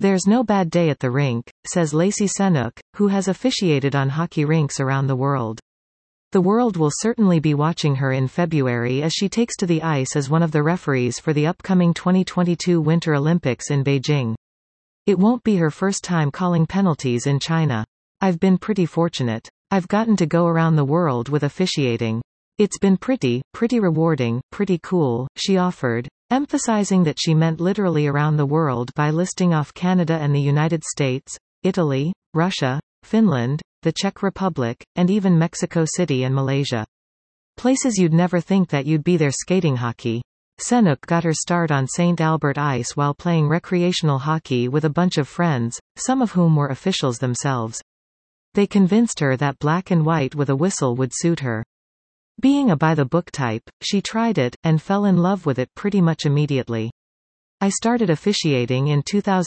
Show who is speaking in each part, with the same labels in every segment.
Speaker 1: There's no bad day at the rink, says Lacey Senuk, who has officiated on hockey rinks around the world. The world will certainly be watching her in February as she takes to the ice as one of the referees for the upcoming 2022 Winter Olympics in Beijing. It won't be her first time calling penalties in China. I've been pretty fortunate. I've gotten to go around the world with officiating. It's been pretty rewarding, pretty cool, she offered, emphasizing that she meant literally around the world by listing off Canada and the United States, Italy, Russia, Finland, the Czech Republic, and even Mexico City and Malaysia. Places you'd never think that you'd be there skating hockey. Senuk got her start on St. Albert Ice while playing recreational hockey with a bunch of friends, some of whom were officials themselves. They convinced her that black and white with a whistle would suit her. Being a by-the-book type, she tried it, and fell in love with it pretty much immediately. I started officiating in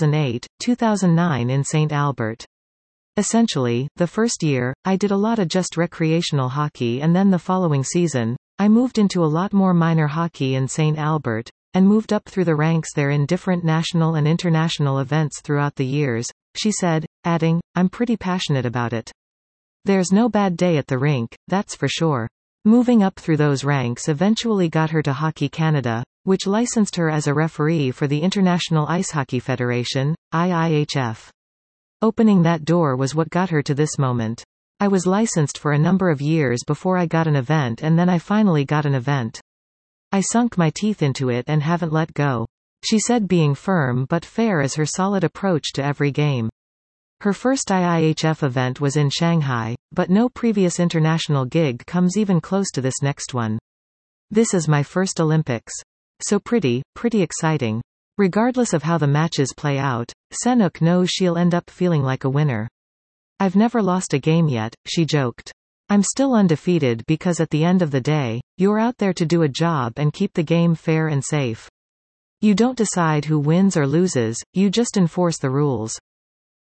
Speaker 1: 2008-2009 in St. Albert. Essentially, the first year, I did a lot of just recreational hockey, and then the following season, I moved into a lot more minor hockey in St. Albert, and moved up through the ranks there in different national and international events throughout the years, she said, adding, I'm pretty passionate about it. There's no bad day at the rink, that's for sure. Moving up through those ranks eventually got her to Hockey Canada, which licensed her as a referee for the International Ice Hockey Federation, IIHF. Opening that door was what got her to this moment. I was licensed for a number of years before I got an event, and then I finally got an event. I sunk my teeth into it and haven't let go. She said, being firm but fair is her solid approach to every game. Her first IIHF event was in Shanghai, but no previous international gig comes even close to this next one. This is my first Olympics. So pretty exciting. Regardless of how the matches play out, Senuk knows she'll end up feeling like a winner. I've never lost a game yet, she joked. I'm still undefeated because at the end of the day, you're out there to do a job and keep the game fair and safe. You don't decide who wins or loses, you just enforce the rules.